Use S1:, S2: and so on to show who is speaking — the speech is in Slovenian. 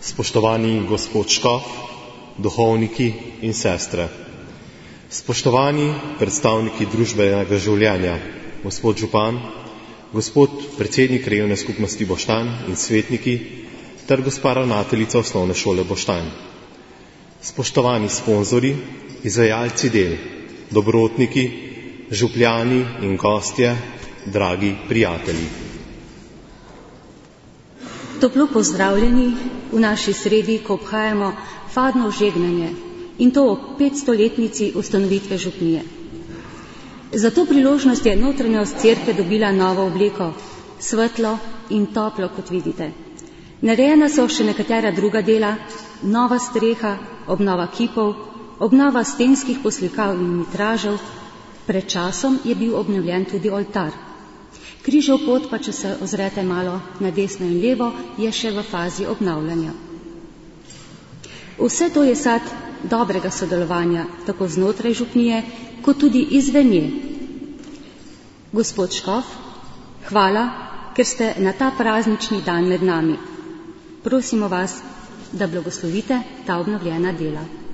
S1: Spoštovani gospod škof, duhovniki in sestre, spoštovani predstavniki družbenega življenja, gospod župan, gospod predsednik krajevne skupnosti Boštanj in svetniki ter gospa ravnateljica osnovne šole Boštanj, spoštovani sponzorji, izvajalci del, dobrotniki, župljani in gostje, dragi prijatelji.
S2: Toplo pozdravljeni v naši sredi, ko obhajamo fadno žegnanje in to ob 500-letnici ustanovitve župnije. Za to priložnost je notranjost cerkve dobila novo obleko, svetlo in toplo, kot vidite. Narejena so še nekatera druga dela, nova streha, obnova kipov, obnova stenskih poslikav in vitražev, pred časom je bil obnovljen tudi oltar. Križev pot pa, če se ozrete malo na desno in levo, je še v fazi obnavljanja. Vse to je sad dobrega sodelovanja, tako znotraj župnije, kot tudi izven nje. Gospod škof, hvala, ker ste na ta praznični dan med nami. Prosimo vas, da blagoslovite ta obnovljena dela.